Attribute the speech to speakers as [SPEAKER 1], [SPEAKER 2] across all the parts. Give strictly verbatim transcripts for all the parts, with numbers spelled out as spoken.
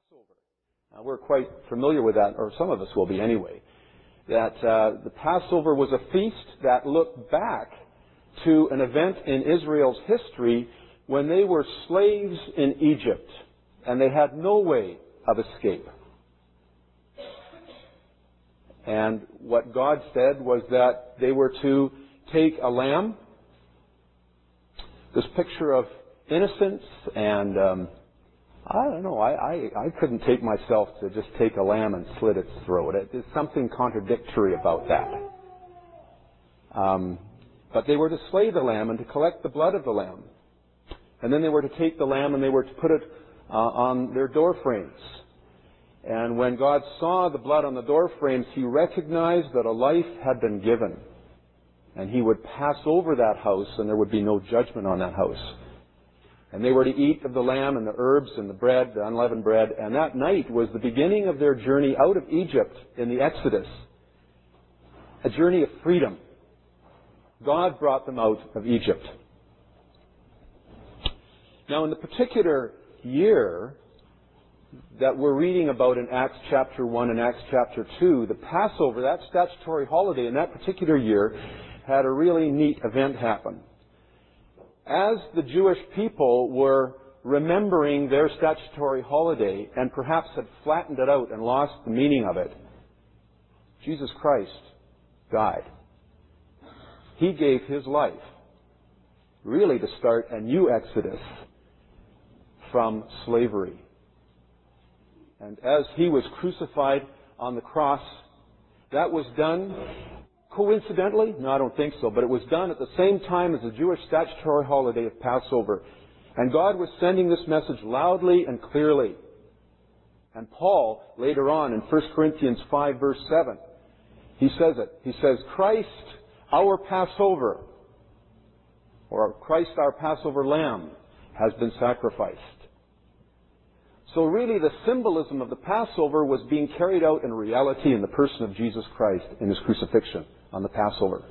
[SPEAKER 1] Passover. Uh, we're quite familiar with that, or some of us will be anyway, that uh, the Passover was a feast that looked back to an event in Israel's history when they were slaves in Egypt and they had no way of escape. And what God said was that they were to take a lamb, this picture of innocence and um, I don't know. I, I, I couldn't take myself to just take a lamb and slit its throat. It, there's something contradictory about that. Um, but they were to slay the lamb and to collect the blood of the lamb. And then they were to take the lamb and they were to put it uh, on their door frames. And when God saw the blood on the door frames, He recognized that a life had been given. And He would pass over that house and there would be no judgment on that house. And they were to eat of the lamb and the herbs and the bread, the unleavened bread. And that night was the beginning of their journey out of Egypt in the Exodus. A journey of freedom. God brought them out of Egypt. Now, in the particular year that we're reading about in Acts chapter one and Acts chapter two, the Passover, that statutory holiday in that particular year, had a really neat event happen. As the Jewish people were remembering their statutory holiday and perhaps had flattened it out and lost the meaning of it, Jesus Christ died. He gave His life, really to start a new exodus from slavery. And as He was crucified on the cross, that was done coincidentally? No, I don't think so. But it was done at the same time as the Jewish statutory holiday of Passover. And God was sending this message loudly and clearly. And Paul, later on in First Corinthians five, verse seven, he says it. He says, Christ, our Passover, or Christ, our Passover lamb, has been sacrificed. So really the symbolism of the Passover was being carried out in reality in the person of Jesus Christ in His crucifixion on the Passover.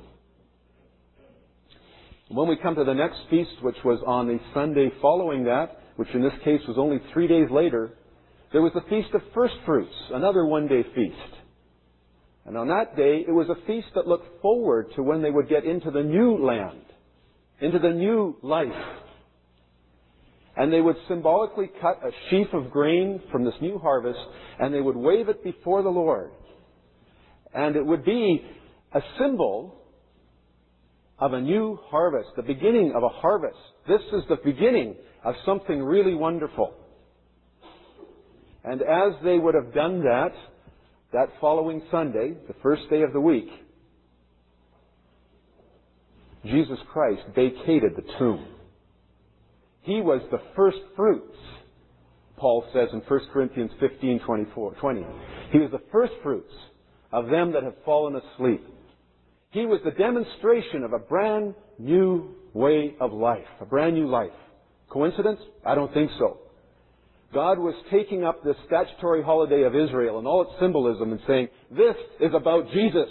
[SPEAKER 1] When we come to the next feast, which was on the Sunday following that, which in this case was only three days later, there was the Feast of First Fruits, another one-day feast. And on that day, it was a feast that looked forward to when they would get into the new land, into the new life. And they would symbolically cut a sheaf of grain from this new harvest, and they would wave it before the Lord. And it would be a symbol of a new harvest, the beginning of a harvest. This is the beginning of something really wonderful. And as they would have done that, that following Sunday, the first day of the week, Jesus Christ vacated the tomb. He was the first fruits, Paul says in First Corinthians fifteen, twenty-four, twenty. He was the first fruits of them that have fallen asleep. He was the demonstration of a brand new way of life, a brand new life. Coincidence? I don't think so. God was taking up this statutory holiday of Israel and all its symbolism and saying, this is about Jesus.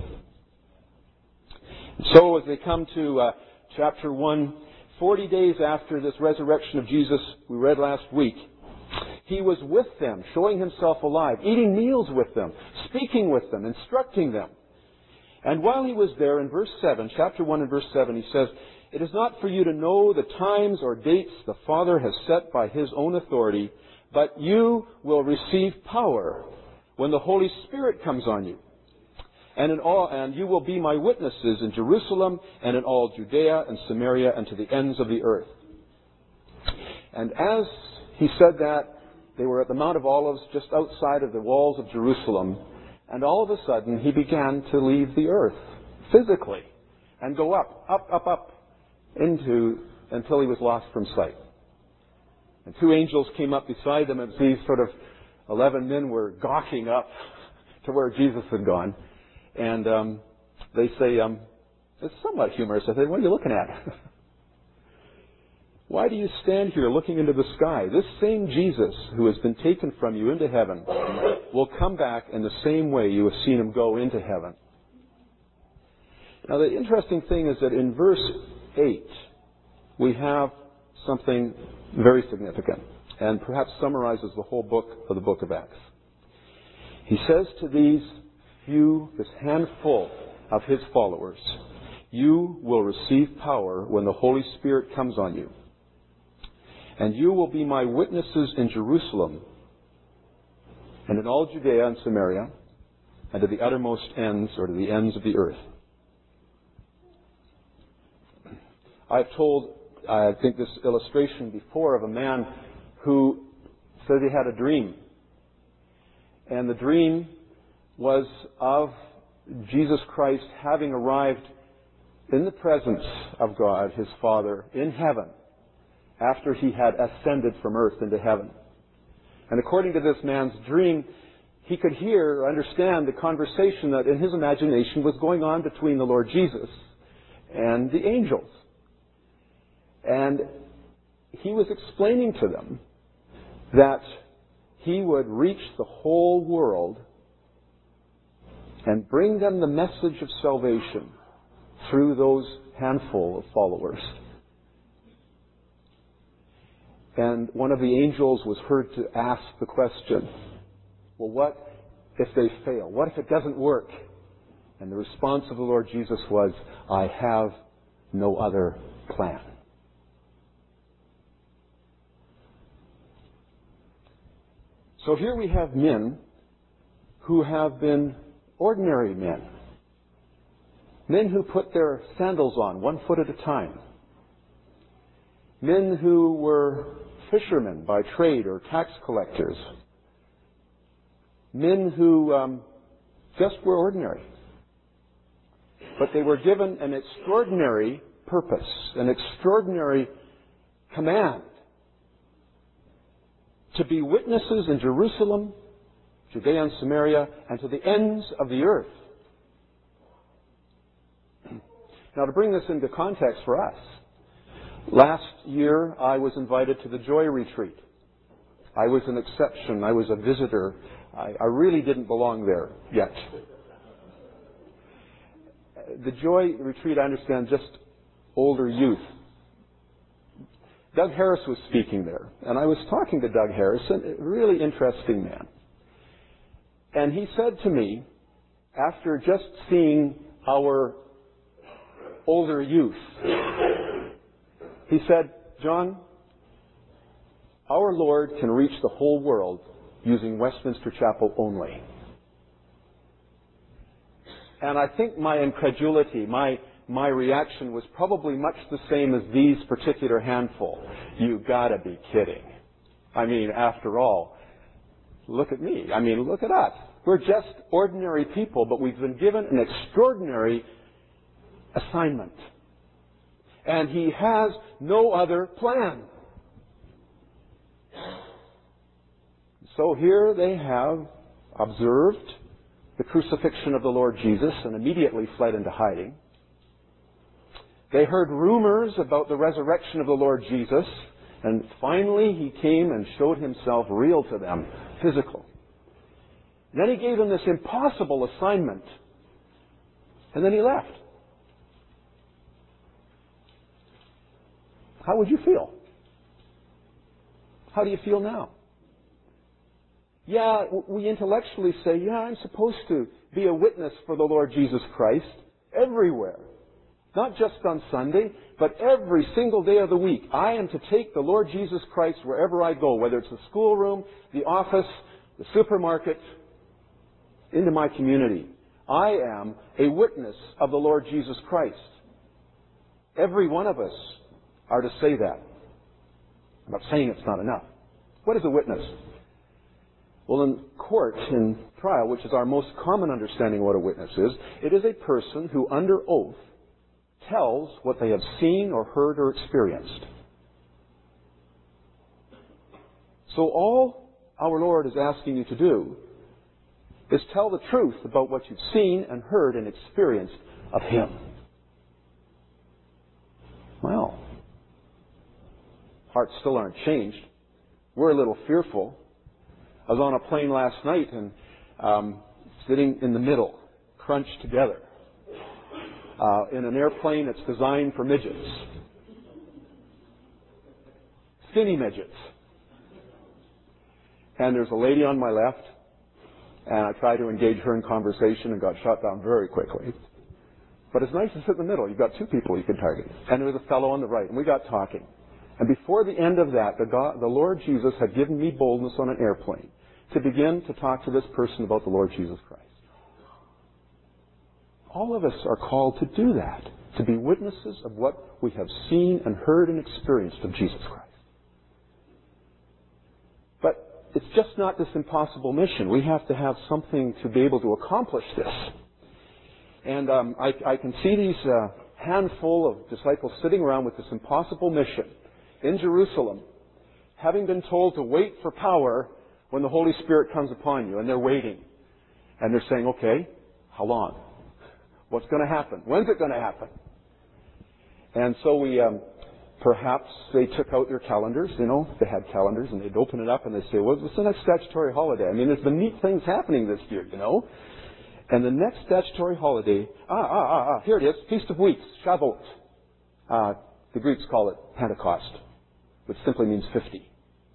[SPEAKER 1] So as they come to uh, chapter one, forty days after this resurrection of Jesus we read last week, He was with them, showing Himself alive, eating meals with them, speaking with them, instructing them. And while He was there, in verse seven, chapter one and verse seven, He says, it is not for you to know the times or dates the Father has set by His own authority, but you will receive power when the Holy Spirit comes on you. And in all, and you will be my witnesses in Jerusalem and in all Judea and Samaria and to the ends of the earth. And as He said that, they were at the Mount of Olives just outside of the walls of Jerusalem. And all of a sudden, He began to leave the earth physically and go up, up, up, up into, until He was lost from sight. And two angels came up beside them as these sort of eleven men were gawking up to where Jesus had gone. And um, they say, um, it's somewhat humorous. I say, what are you looking at? Why do you stand here looking into the sky? This same Jesus who has been taken from you into heaven will come back in the same way you have seen Him go into heaven. Now the interesting thing is that in verse eight, we have something very significant. and perhaps summarizes the whole book of the book of Acts. He says to these few, this handful of his followers, "You will receive power when the Holy Spirit comes on you. And you will be my witnesses in Jerusalem and in all Judea and Samaria and to the uttermost ends, or to the ends of the earth." I've told, I think, this illustration before of a man who said he had a dream. And the dream was of Jesus Christ having arrived in the presence of God, his Father, in heaven, after he had ascended from earth into heaven. And according to this man's dream, he could hear or understand the conversation that in his imagination was going on between the Lord Jesus and the angels. And he was explaining to them that he would reach the whole world and bring them the message of salvation through those handful of followers. And one of the angels was heard to ask the question, well, what if they fail? What if it doesn't work? And the response of the Lord Jesus was, "I have no other plan." So here we have men who have been ordinary men. Men who put their sandals on one foot at a time. Men who were fishermen by trade or tax collectors. Men who um, just were ordinary. But they were given an extraordinary purpose, an extraordinary command to be witnesses in Jerusalem, Judea and Samaria, and to the ends of the earth. Now, to bring this into context for us, last year I was invited to the Joy Retreat. I was an exception. I was a visitor. I, I really didn't belong there yet. The Joy Retreat, I understand, just older youth. Doug Harris was speaking there, and I was talking to Doug Harris, a really interesting man. And he said to me, after just seeing our older youth, he said, "John, our Lord can reach the whole world using Westminster Chapel only." And I think my incredulity, my my reaction was probably much the same as these particular handful. You gotta be kidding. I mean, after all, look at me. I mean, look at us. We're just ordinary people, but we've been given an extraordinary assignment. And He has no other plan. So here they have observed the crucifixion of the Lord Jesus and immediately fled into hiding. They heard rumors about the resurrection of the Lord Jesus, and finally He came and showed Himself real to them, physical. Then He gave them this impossible assignment, and then He left. How would you feel? How do you feel now? Yeah, we intellectually say, yeah, I'm supposed to be a witness for the Lord Jesus Christ everywhere. Not just on Sunday, but every single day of the week. I am to take the Lord Jesus Christ wherever I go, whether it's the schoolroom, the office, the supermarket, into my community. I am a witness of the Lord Jesus Christ. Every one of us are to say that. I'm not saying it's not enough. What is a witness? Well, in court, in trial, which is our most common understanding of what a witness is, it is a person who, under oath, tells what they have seen or heard or experienced. So all our Lord is asking you to do is tell the truth about what you've seen and heard and experienced of Him. Well, hearts still aren't changed. We're a little fearful. I was on a plane last night and um, sitting in the middle, crunched together, uh, in an airplane that's designed for midgets. Skinny midgets. and there's a lady on my left, and I tried to engage her in conversation and got shot down very quickly. But it's nice to sit in the middle. You've got two people you can target. And there was a fellow on the right, and we got talking. And before the end of that, the, God, the Lord Jesus had given me boldness on an airplane to begin to talk to this person about the Lord Jesus Christ. All of us are called to do that, to be witnesses of what we have seen and heard and experienced of Jesus Christ. But it's just not this impossible mission. We have to have something to be able to accomplish this. And um, I, I can see these uh, handful of disciples sitting around with this impossible mission in Jerusalem, having been told to wait for power when the Holy Spirit comes upon you. And they're waiting. And they're saying, okay, how long? What's going to happen? When's it going to happen? And so we, um, perhaps they took out their calendars, you know, they had calendars, and they'd open it up and they'd say, well, what's the next statutory holiday? I mean, there's been neat things happening this year, you know. And the next statutory holiday, ah, ah, ah, ah, here it is, Feast of Weeks, Shavuot. Uh, the Greeks call it Pentecost, which simply means fifty.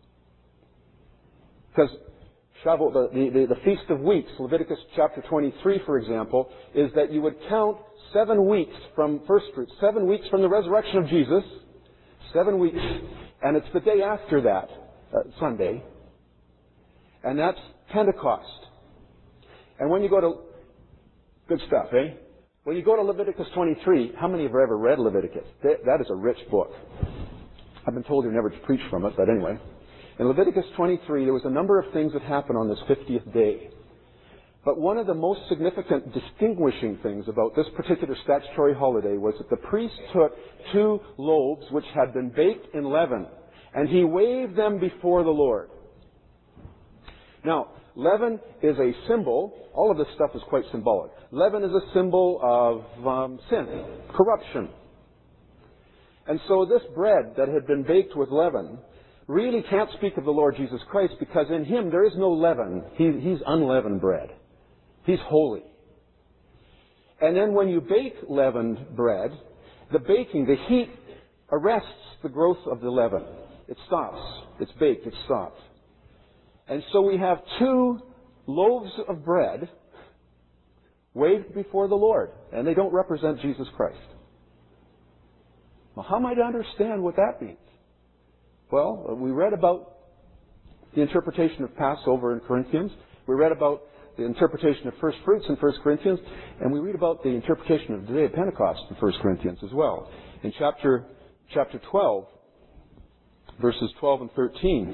[SPEAKER 1] Because Shavuot, the, the, the Feast of Weeks, Leviticus chapter twenty-three, for example, is that you would count seven weeks from first fruits, seven weeks from the resurrection of Jesus, seven weeks, and it's the day after that, uh, Sunday, and that's Pentecost. And when you go to, good stuff, eh? When you go to Leviticus twenty-three, how many have ever read Leviticus? That is a rich book. I've been told you're never to preach from it, but anyway. In Leviticus twenty-three, there was a number of things that happened on this fiftieth day. But one of the most significant distinguishing things about this particular statutory holiday was that the priest took two loaves which had been baked in leaven, and he waved them before the Lord. Now, leaven is a symbol. All of this stuff is quite symbolic. Leaven is a symbol of um, sin, corruption. And so this bread that had been baked with leaven really can't speak of the Lord Jesus Christ, because in Him there is no leaven. He, he's unleavened bread. He's holy. And then when you bake leavened bread, the baking, the heat arrests the growth of the leaven. It stops. It's baked. It's stopped. And so we have two loaves of bread waved before the Lord, and they don't represent Jesus Christ. Well, how am I to understand what that means? Well, we read about the interpretation of Passover in Corinthians. We read about the interpretation of first fruits in First Corinthians, and we read about the interpretation of the day of Pentecost in First Corinthians as well. In chapter chapter twelve, verses twelve and thirteen,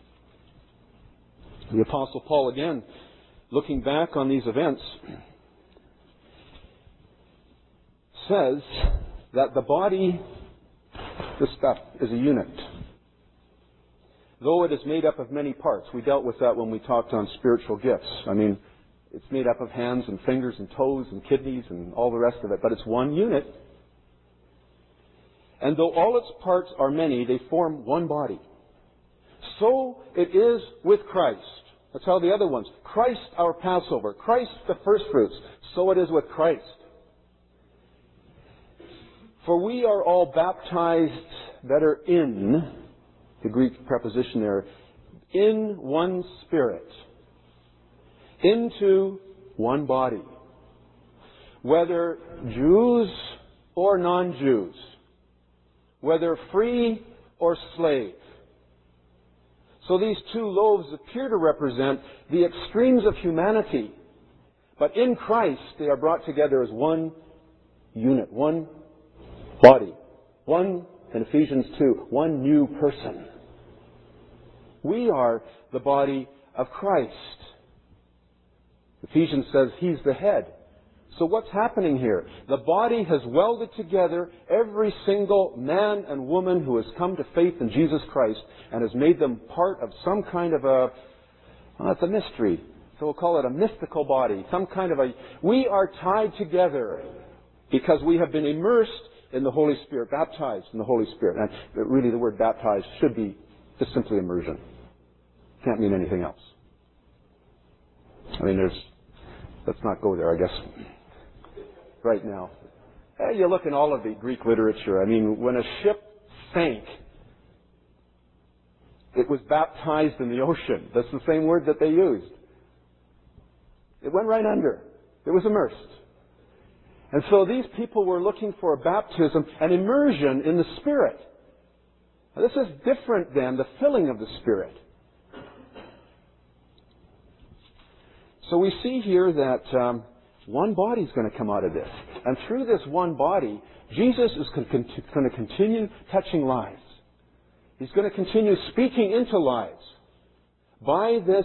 [SPEAKER 1] the Apostle Paul, again, looking back on these events, says that the body, this stuff, is a unit. Though it is made up of many parts. We dealt with that when we talked on spiritual gifts. I mean, it's made up of hands and fingers and toes and kidneys and all the rest of it, but it's one unit. And though all its parts are many, they form one body. So it is with Christ. That's how the other ones. Christ our Passover. Christ the first fruits. So it is with Christ. For we are all baptized that are in, the Greek preposition there, in one Spirit, into one body, whether Jews or non-Jews, whether free or slave. So these two loaves appear to represent the extremes of humanity, but in Christ they are brought together as one unit, one body, one, in Ephesians two, one new person. We are the body of Christ. Ephesians says He's the head. So what's happening here? The body has welded together every single man and woman who has come to faith in Jesus Christ and has made them part of some kind of a, well, it's a mystery. So we'll call it a mystical body. Some kind of a, we are tied together because we have been immersed in the Holy Spirit, baptized in the Holy Spirit. And really the word baptized should be just simply immersion. Can't mean anything else. I mean, there's, let's not go there, I guess, right now. Hey, you look in all of the Greek literature. I mean, when a ship sank, It was baptized in the ocean. That's the same word that they used. It went right under. It was immersed. And so these people were looking for a baptism, an immersion in the Spirit. Now, this is different than the filling of the Spirit. So we see here that um, one body is going to come out of this. And through this one body, Jesus is going to continue touching lives. He's going to continue speaking into lives by this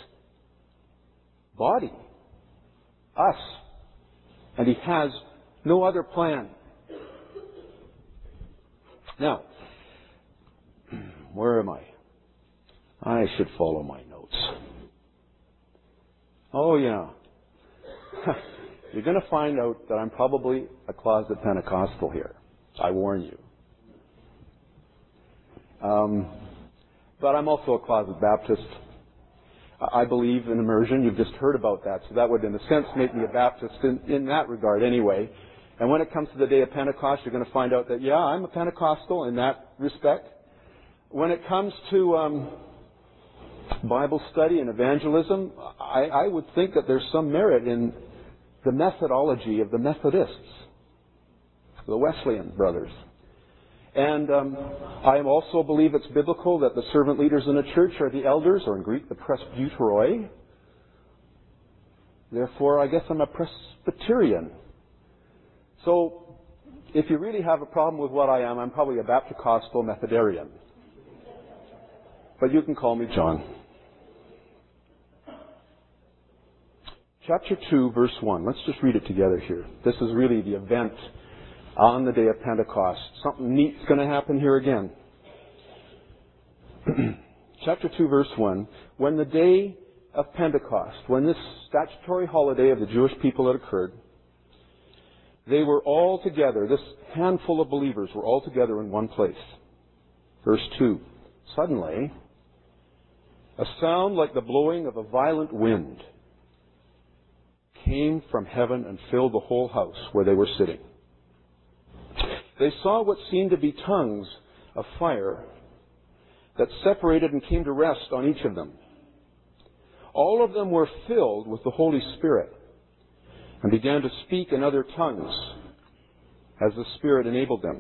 [SPEAKER 1] body, us. And He has no other plan. Now, where am I? I should follow my notes. Oh, yeah. You're going to find out that I'm probably a closet Pentecostal here. I warn you. Um, but I'm also a closet Baptist. I believe in immersion. You've just heard about that. So that would, in a sense, make me a Baptist in, in that regard anyway. And when it comes to the day of Pentecost, you're going to find out that, yeah, I'm a Pentecostal in that respect. When it comes to um, Bible study and evangelism, I, I would think that there's some merit in the methodology of the Methodists, the Wesleyan brothers. And um, I also believe it's biblical that the servant leaders in a church are the elders, or in Greek, the presbyteroi. Therefore, I guess I'm a Presbyterian. So, if you really have a problem with what I am, I'm probably a Baptist-Costal Methodarian. But you can call me John. Chapter two, verse one. Let's just read it together here. This is really the event on the day of Pentecost. Something neat's going to happen here again. Chapter two, verse one. When the day of Pentecost, when this statutory holiday of the Jewish people had occurred, they were all together. This handful of believers were all together in one place. Verse two. Suddenly, a sound like the blowing of a violent wind came from heaven and filled the whole house where they were sitting. They saw what seemed to be tongues of fire that separated and came to rest on each of them. All of them were filled with the Holy Spirit and began to speak in other tongues as the Spirit enabled them.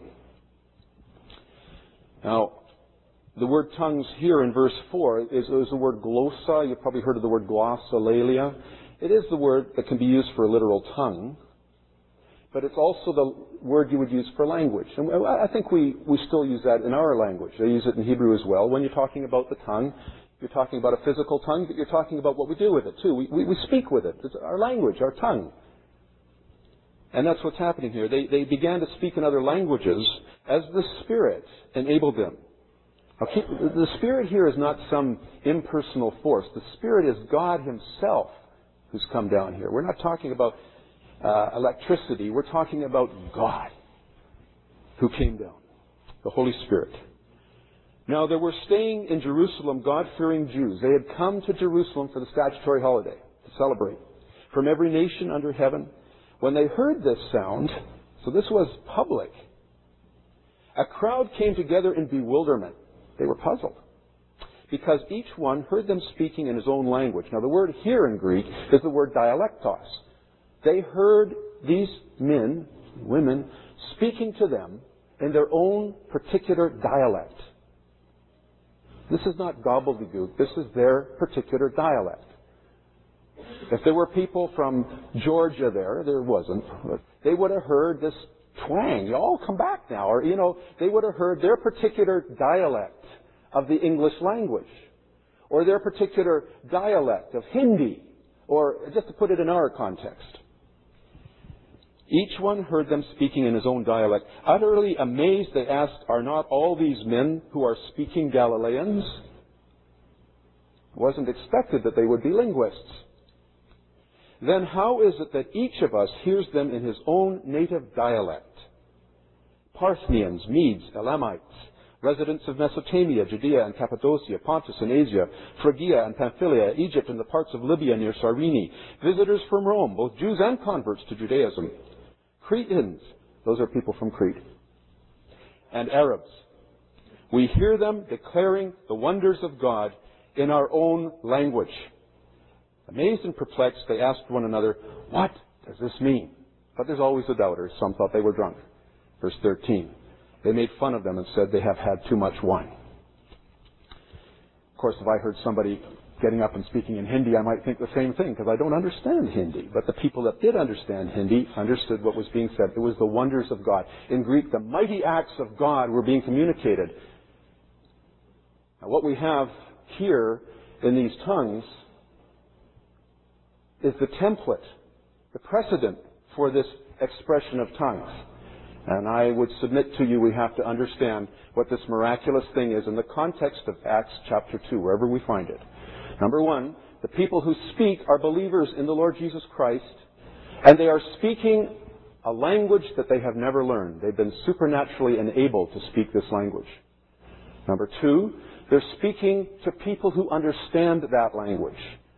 [SPEAKER 1] Now, the word tongues here in verse four is, is the word glossa. You've probably heard of the word glossolalia. It is the word that can be used for a literal tongue, but it's also the word you would use for language. And I think we, we still use that in our language. They use it in Hebrew as well. When you're talking about the tongue, you're talking about a physical tongue, but you're talking about what we do with it too. We, we, we speak with it. It's our language, our tongue. And that's what's happening here. They, they began to speak in other languages as the Spirit enabled them. Now, keep, the Spirit here is not some impersonal force. The Spirit is God Himself who's come down here. We're not talking about uh, electricity. We're talking about God who came down, the Holy Spirit. Now, there were staying in Jerusalem God-fearing Jews. They had come to Jerusalem for the statutory holiday to celebrate from every nation under heaven. When they heard this sound, so this was public, a crowd came together in bewilderment. They were puzzled because each one heard them speaking in his own language. Now, the word here in Greek is the word dialectos. They heard these men, women, speaking to them in their own particular dialect. This is not gobbledygook. This is their particular dialect. If there were people from Georgia there, there wasn't, they would have heard this twang. You all come back now. Or, you know, they would have heard their particular dialect of the English language, or their particular dialect of Hindi, or just to put it in our context. Each one heard them speaking in his own dialect. Utterly amazed, they asked, "Are not all these men who are speaking Galileans?" It wasn't expected that they would be linguists. Then how is it that each of us hears them in his own native dialect? Parthians, Medes, Elamites, residents of Mesopotamia, Judea and Cappadocia, Pontus and Asia, Phrygia and Pamphylia, Egypt and the parts of Libya near Cyrene, visitors from Rome, both Jews and converts to Judaism, Cretans, those are people from Crete, and Arabs. We hear them declaring the wonders of God in our own language. Amazed and perplexed, they asked one another, what does this mean? But there's always the doubters. Some thought they were drunk. Verse thirteen. They made fun of them and said they have had too much wine. Of course, if I heard somebody getting up and speaking in Hindi, I might think the same thing, because I don't understand Hindi. But the people that did understand Hindi understood what was being said. It was the wonders of God. In Greek, the mighty acts of God were being communicated. Now, what we have here in these tongues is the template, the precedent for this expression of tongues. And I would submit to you we have to understand what this miraculous thing is in the context of Acts chapter two, wherever we find it. Number one, the people who speak are believers in the Lord Jesus Christ, and they are speaking a language that they have never learned. They've been supernaturally enabled to speak this language. Number two, they're speaking to people who understand that language.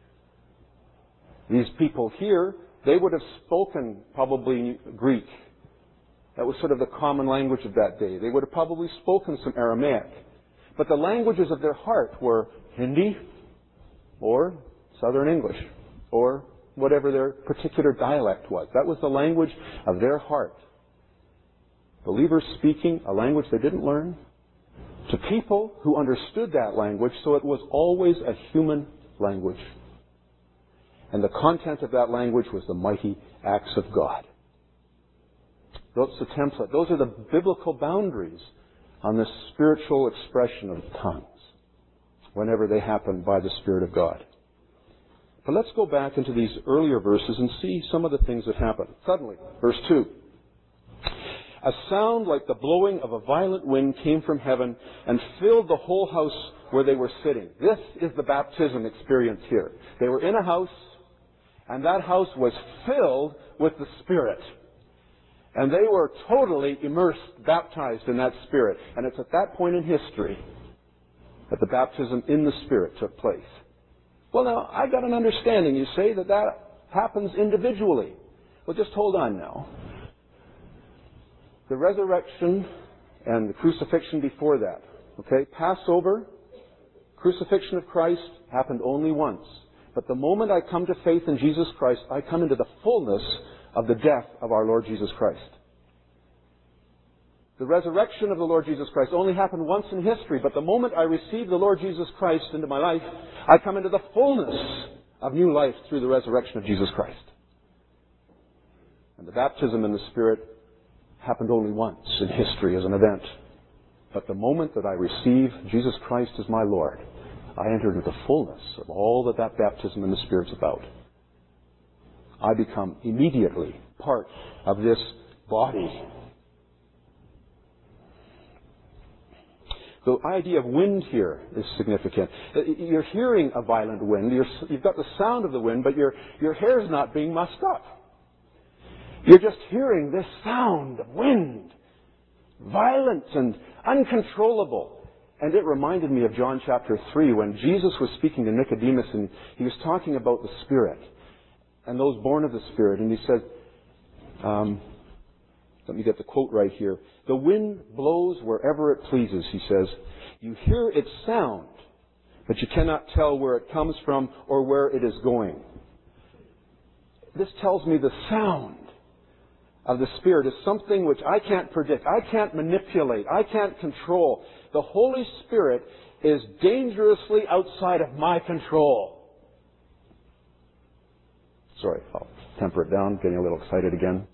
[SPEAKER 1] These people here, they would have spoken probably Greek. That was sort of the common language of that day. They would have probably spoken some Aramaic. But the languages of their heart were Hindi or Southern English or whatever their particular dialect was. That was the language of their heart. Believers speaking a language they didn't learn to people who understood that language, so it was always a human language. And the content of that language was the mighty acts of God. That's the template. Those are the biblical boundaries on this spiritual expression of tongues whenever they happen by the Spirit of God. But let's go back into these earlier verses and see some of the things that happen. Suddenly, verse two. A sound like the blowing of a violent wind came from heaven and filled the whole house where they were sitting. This is the baptism experience here. They were in a house, and that house was filled with the Spirit. And they were totally immersed, baptized in that Spirit. And it's at that point in history that the baptism in the Spirit took place. Well, now, I got an understanding, you say, that that happens individually. Well, just hold on now. The resurrection and the crucifixion before that. Okay? Passover, crucifixion of Christ happened only once. But the moment I come to faith in Jesus Christ, I come into the fullness of the death of our Lord Jesus Christ. The resurrection of the Lord Jesus Christ only happened once in history, but the moment I receive the Lord Jesus Christ into my life, I come into the fullness of new life through the resurrection of Jesus Christ. And the baptism in the Spirit happened only once in history as an event. But the moment that I receive Jesus Christ as my Lord, I enter into the fullness of all that that baptism in the Spirit's about. I become immediately part of this body. The idea of wind here is significant. You're hearing a violent wind. You're, you've got the sound of the wind, but your, your hair's not being mussed up. You're just hearing this sound of wind. Violent and uncontrollable. And it reminded me of John chapter three when Jesus was speaking to Nicodemus and he was talking about the Spirit and those born of the Spirit. And he said, um, let me get the quote right here. The wind blows wherever it pleases, he says. You hear its sound, but you cannot tell where it comes from or where it is going. This tells me the sound of the Spirit is something which I can't predict. I can't manipulate. I can't control. The Holy Spirit is dangerously outside of my control. Sorry, I'll temper it down. Getting a little excited again.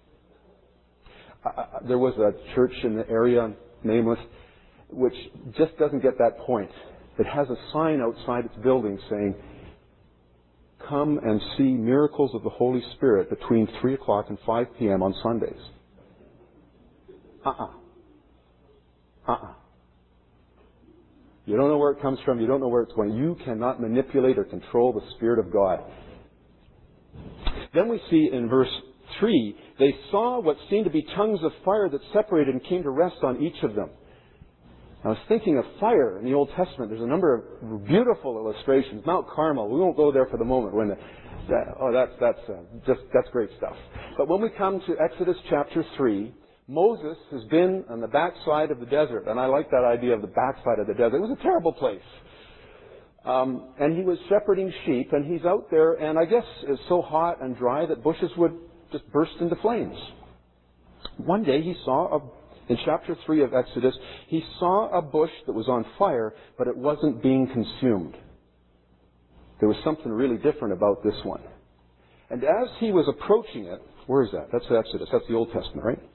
[SPEAKER 1] Uh, there was a church in the area, nameless, which just doesn't get that point. It has a sign outside its building saying, come and see miracles of the Holy Spirit between three o'clock and five p.m. on Sundays. Uh-uh. Uh-uh. You don't know where it comes from. You don't know where it's going. You cannot manipulate or control the Spirit of God. Then we see in verse three, they saw what seemed to be tongues of fire that separated and came to rest on each of them. I was thinking of fire in the Old Testament. There's a number of beautiful illustrations. Mount Carmel. We won't go there for the moment. When the, that, oh, that's that's uh, just that's great stuff. But when we come to Exodus chapter three, Moses has been on the backside of the desert, and I like that idea of the backside of the desert. It was a terrible place. Um, and he was shepherding sheep, and he's out there, and I guess it's so hot and dry that bushes would just burst into flames. One day he saw, a, in chapter three of Exodus, he saw a bush that was on fire, but it wasn't being consumed. There was something really different about this one. And as he was approaching it, where is that? That's Exodus. That's the Old Testament, right?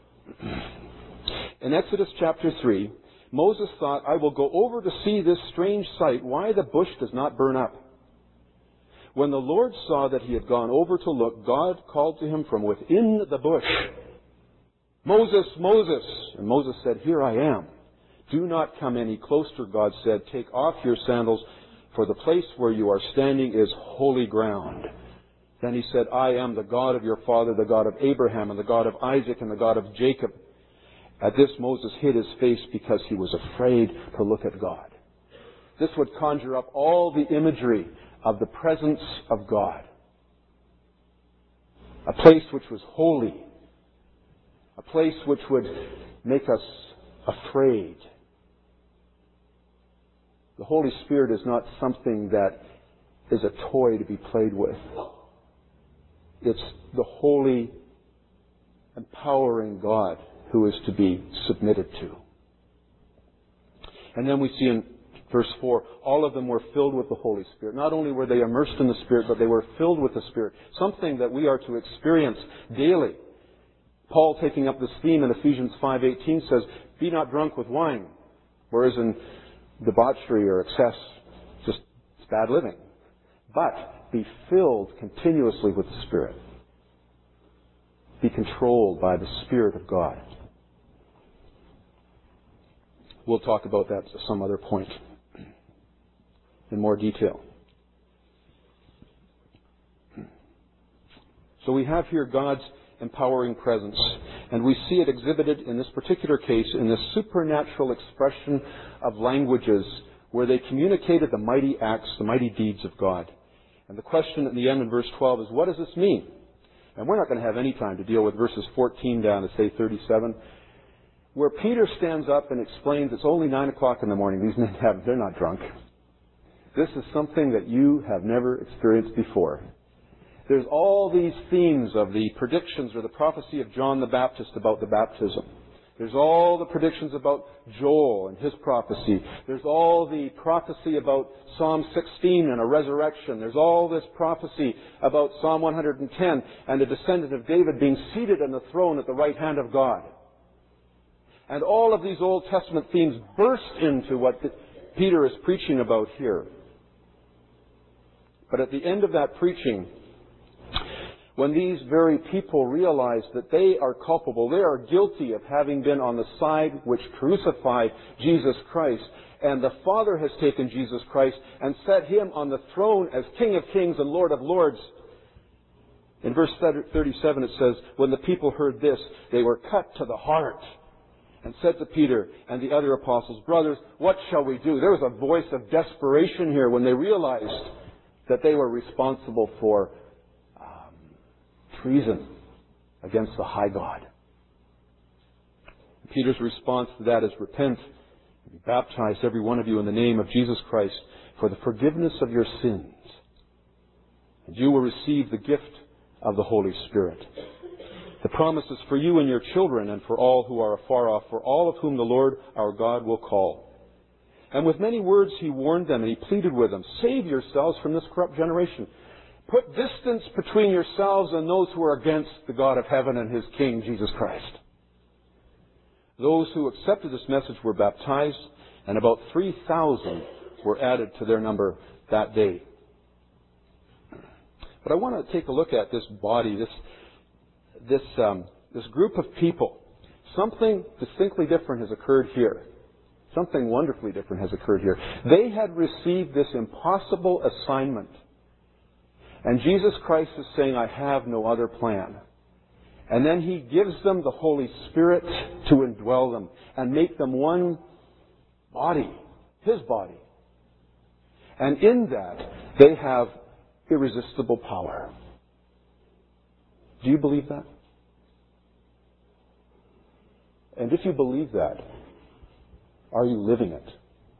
[SPEAKER 1] In Exodus chapter three, Moses thought, I will go over to see this strange sight, why the bush does not burn up. When the Lord saw that he had gone over to look, God called to him from within the bush, Moses, Moses. And Moses said, here I am. Do not come any closer, God said. Take off your sandals, for the place where you are standing is holy ground. Then he said, I am the God of your father, the God of Abraham, and the God of Isaac, and the God of Jacob. At this, Moses hid his face because he was afraid to look at God. This would conjure up all the imagery of the presence of God. A place which was holy. A place which would make us afraid. The Holy Spirit is not something that is a toy to be played with. It's the holy, empowering God who is to be submitted to. And then we see in verse four, all of them were filled with the Holy Spirit. Not only were they immersed in the Spirit, but they were filled with the Spirit. Something that we are to experience daily. Paul, taking up this theme in Ephesians five eighteen, says, be not drunk with wine. Whereas in debauchery or excess, just it's bad living. But be filled continuously with the Spirit. Be controlled by the Spirit of God. We'll talk about that at some other point in more detail. So we have here God's empowering presence, and we see it exhibited in this particular case in this supernatural expression of languages where they communicated the mighty acts, the mighty deeds of God. And the question at the end in verse twelve is, what does this mean? And we're not going to have any time to deal with verses fourteen down to, say, thirty-seven, where Peter stands up and explains it's only nine o'clock in the morning. These men have, they're not drunk. This is something that you have never experienced before. There's all these themes of the predictions or the prophecy of John the Baptist about the baptism. There's all the predictions about Joel and his prophecy. There's all the prophecy about Psalm sixteen and a resurrection. There's all this prophecy about Psalm one hundred ten and a descendant of David being seated on the throne at the right hand of God. And all of these Old Testament themes burst into what Peter is preaching about here. But at the end of that preaching, when these very people realize that they are culpable, they are guilty of having been on the side which crucified Jesus Christ, and the Father has taken Jesus Christ and set Him on the throne as King of Kings and Lord of Lords. In verse thirty-seven it says, when the people heard this, they were cut to the heart and said to Peter and the other apostles, brothers, what shall we do? There was a voice of desperation here when they realized that they were responsible for treason against the high God. Peter's response to that is, repent and be baptized, every one of you, in the name of Jesus Christ for the forgiveness of your sins, and you will receive the gift of the Holy Spirit. The promise is for you and your children and for all who are afar off, for all of whom the Lord our God will call. And with many words he warned them, and he pleaded with them, save yourselves from this corrupt generation. Put distance between yourselves and those who are against the God of heaven and His King, Jesus Christ. Those who accepted this message were baptized, and about three thousand were added to their number that day. But I want to take a look at this body, this this um, this group of people. Something distinctly different has occurred here. Something wonderfully different has occurred here. They had received this impossible assignment. And Jesus Christ is saying, I have no other plan. And then He gives them the Holy Spirit to indwell them and make them one body, His body. And in that, they have irresistible power. Do you believe that? And if you believe that, are you living it?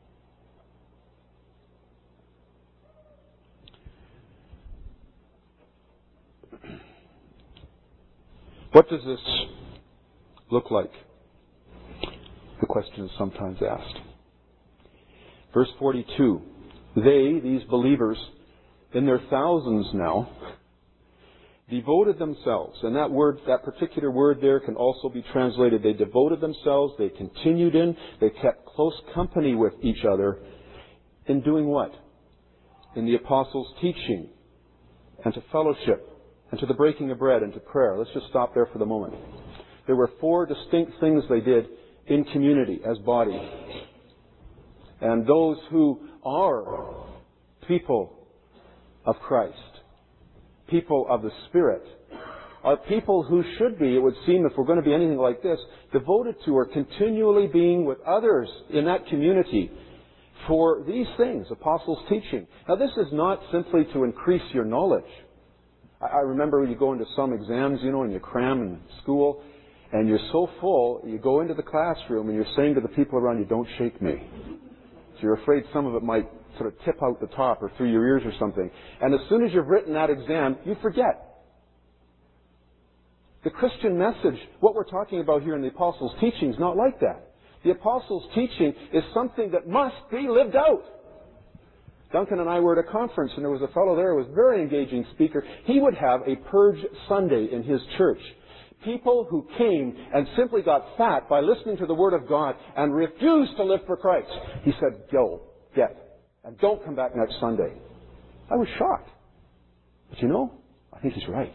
[SPEAKER 1] What does this look like? The question is sometimes asked. Verse forty-two. They, these believers, in their thousands now, devoted themselves. And that word, that particular word there can also be translated, they devoted themselves, they continued in, they kept close company with each other in doing what? In the apostles' teaching, and to fellowship, and to the breaking of bread, and to prayer. Let's just stop there for the moment. There were four distinct things they did in community as body. And those who are people of Christ, people of the Spirit, are people who should be, it would seem, if we're going to be anything like this, devoted to or continually being with others in that community for these things, apostles' teaching. Now, this is not simply to increase your knowledge. I remember when you go into some exams, you know, and you cram in school, and you're so full, you go into the classroom and you're saying to the people around you, don't shake me. So you're afraid some of it might sort of tip out the top or through your ears or something. And as soon as you've written that exam, you forget. The Christian message, what we're talking about here in the Apostles' teaching, is not like that. The Apostles' teaching is something that must be lived out. Duncan and I were at a conference, and there was a fellow there who was a very engaging speaker. He would have a Purge Sunday in his church. People who came and simply got fat by listening to the Word of God and refused to live for Christ. He said, go, get, and don't come back next Sunday. I was shocked. But you know, I think he's right.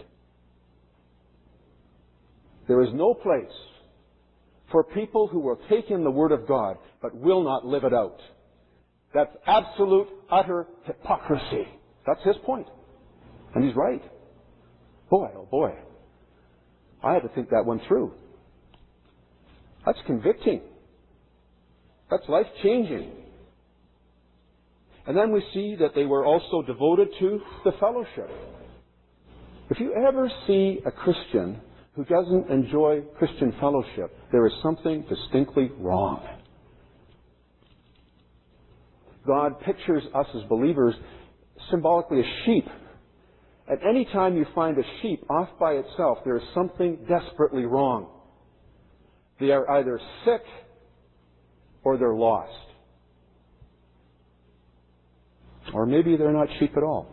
[SPEAKER 1] There is no place for people who will take in the Word of God but will not live it out. That's absolute, utter hypocrisy. That's his point. And he's right. Boy, oh boy. I had to think that one through. That's convicting. That's life-changing. And then we see that they were also devoted to the fellowship. If you ever see a Christian who doesn't enjoy Christian fellowship, there is something distinctly wrong. God pictures us as believers symbolically as sheep. At any time you find a sheep off by itself, there is something desperately wrong. They are either sick or they're lost. Or maybe they're not sheep at all.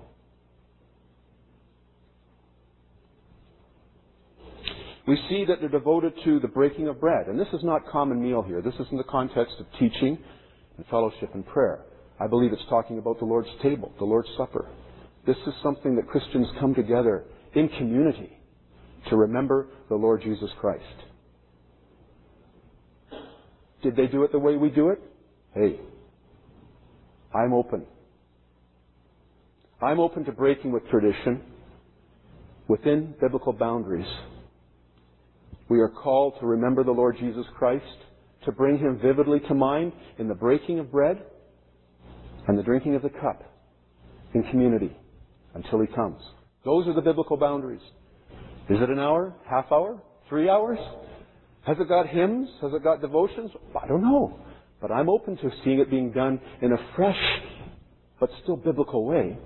[SPEAKER 1] We see that they're devoted to the breaking of bread. And this is not common meal here. This is in the context of teaching and fellowship and prayer. I believe it's talking about the Lord's table, the Lord's Supper. This is something that Christians come together in community to remember the Lord Jesus Christ. Did they do it the way we do it? Hey, I'm open. I'm open to breaking with tradition within biblical boundaries. We are called to remember the Lord Jesus Christ, to bring Him vividly to mind in the breaking of bread and the drinking of the cup in community until He comes. Those are the biblical boundaries. Is it an hour? Half hour? Three hours? Has it got hymns? Has it got devotions? I don't know. But I'm open to seeing it being done in a fresh but still biblical way.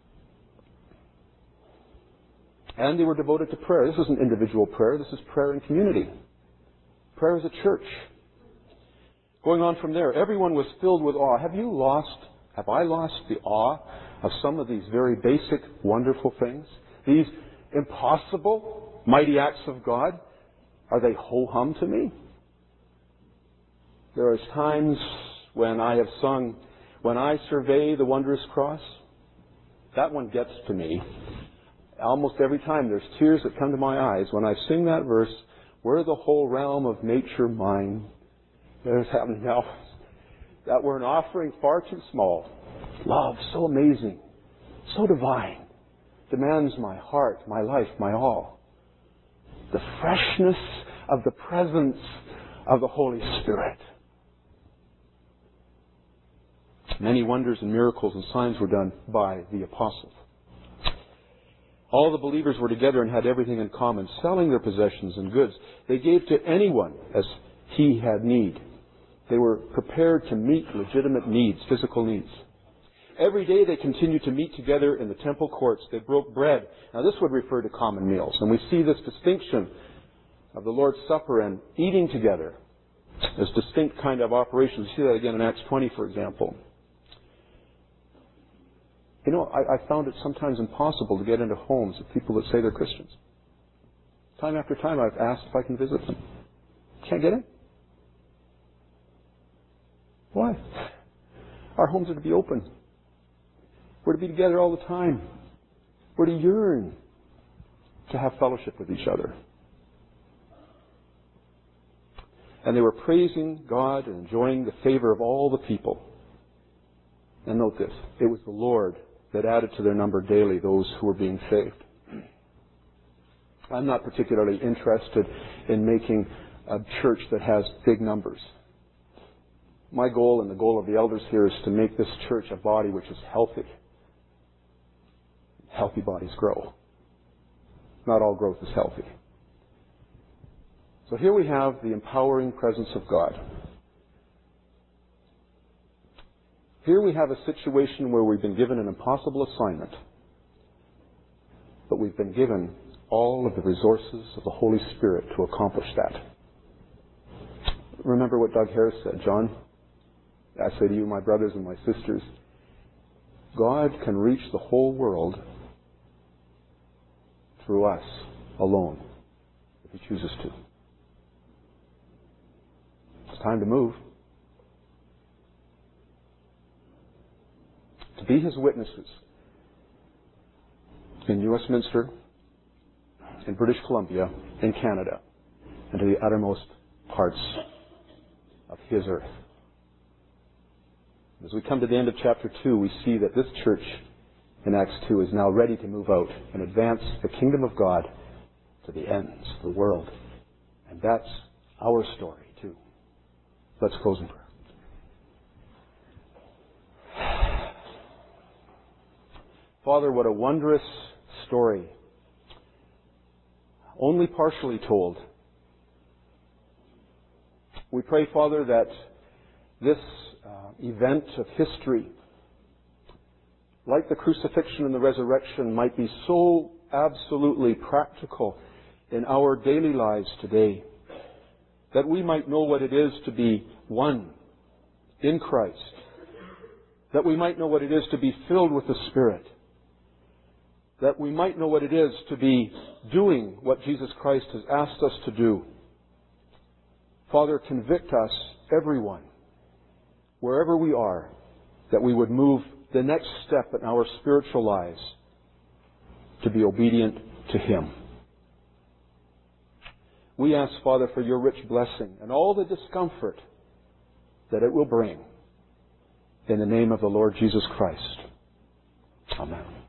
[SPEAKER 1] And they were devoted to prayer. This isn't individual prayer. This is prayer in community. Prayer as a church. Going on from there, everyone was filled with awe. Have you lost, have I lost the awe of some of these very basic, wonderful things? These impossible, mighty acts of God? Are they ho-hum to me? There are times when I have sung, "When I survey the wondrous cross," that one gets to me. Almost every time there's tears that come to my eyes when I sing that verse, "Were the whole realm of nature mine." There's happening now that we're an offering far too small. Love so amazing, so divine, demands my heart, my life, my all. The freshness of the presence of the Holy Spirit. Many wonders and miracles and signs were done by the apostles. All the believers were together and had everything in common, selling their possessions and goods. They gave to anyone as he had need. They were prepared to meet legitimate needs, physical needs. Every day they continued to meet together in the temple courts. They broke bread. Now this would refer to common meals. And we see this distinction of the Lord's Supper and eating together as distinct kind of operations. We see that again in Acts twenty, for example. You know, I, I found it sometimes impossible to get into homes of people that say they're Christians. Time after time I've asked if I can visit them. Can't get in. Why? Our homes are to be open. We're to be together all the time. We're to yearn to have fellowship with each other. And they were praising God and enjoying the favor of all the people. And note this, it was the Lord that added to their number daily those who were being saved. I'm not particularly interested in making a church that has big numbers. My goal and the goal of the elders here is to make this church a body which is healthy. Healthy bodies grow. Not all growth is healthy. So here we have the empowering presence of God. Here we have a situation where we've been given an impossible assignment, but we've been given all of the resources of the Holy Spirit to accomplish that. Remember what Doug Harris said, John? I say to you, my brothers and my sisters, God can reach the whole world through us alone, if He chooses to. It's time to move. To be His witnesses in Westminster, in British Columbia, in Canada, and to the uttermost parts of His earth. As we come to the end of chapter two, we see that this church in Acts two is now ready to move out and advance the kingdom of God to the ends of the world. And that's our story too. Let's close in prayer. Father, what a wondrous story. Only partially told. We pray, Father, that this uh, event of history, like the crucifixion and the resurrection, might be so absolutely practical in our daily lives today, that we might know what it is to be one in Christ, that we might know what it is to be filled with the Spirit, that we might know what it is to be doing what Jesus Christ has asked us to do. Father, convict us, everyone, wherever we are, that we would move the next step in our spiritual lives to be obedient to Him. We ask, Father, for your rich blessing and all the discomfort that it will bring. In the name of the Lord Jesus Christ. Amen.